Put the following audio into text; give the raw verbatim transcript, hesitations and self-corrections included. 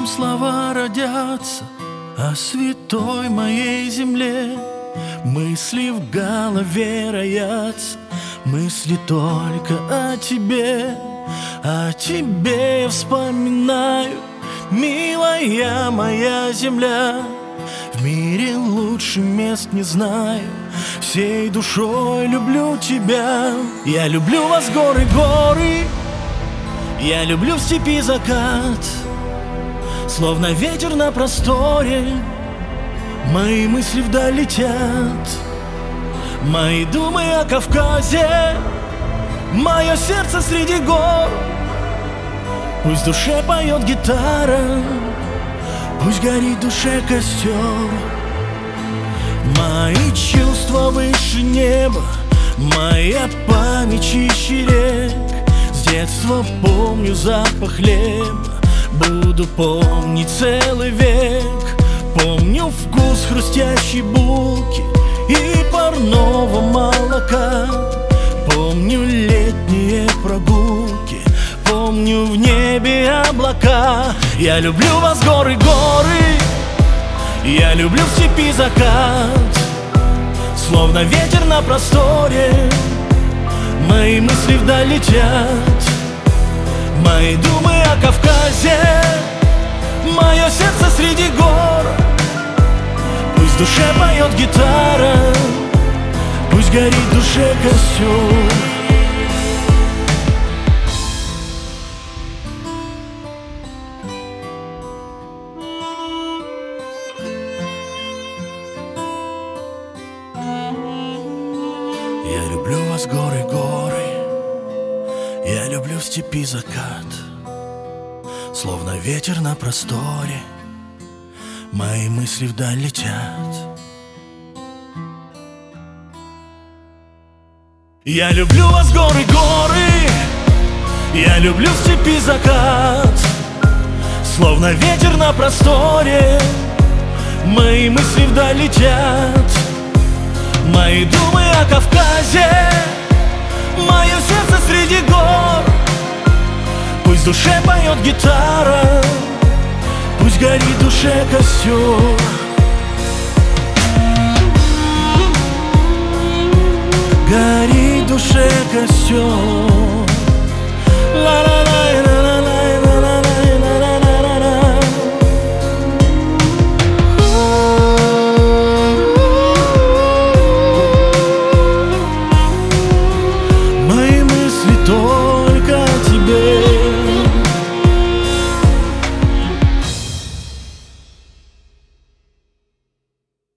слова родятся о святой моей земле. Мысли в голове роятся, мысли только о тебе. О тебе я вспоминаю, милая моя земля. В мире лучше мест не знаю, всей душой люблю тебя. Я люблю вас, горы, горы, я люблю в степи закат. Словно ветер на просторе, мои мысли вдаль летят. Мои думы о Кавказе, мое сердце среди гор. Пусть в душе поет гитара, пусть горит в душе костер. Мои чувства выше неба, моя память чище рек. С детства помню запах хлеба, буду помнить целый век. Помню вкус хрустящей булки и парного молока. Помню летние прогулки, помню в небе облака. Я люблю вас, горы, горы, я люблю в степи закат. Словно ветер на просторе, мои мысли вдаль летят. Мои думы о Кавказе, мое сердце среди гор. Пусть в душе поет гитара, пусть горит в душе костер. Я люблю вас, горы, горы, я люблю в степи закат. Словно ветер на просторе, мои мысли вдаль летят. Я люблю вас, горы, горы, я люблю в степи закат. Словно ветер на просторе, мои мысли вдаль летят. Мои думы о Кавказе, мое сердце среди гор. Пусть в душе поет гитара, пусть горит в душе костер. Горит в душе костер. Ла-ла.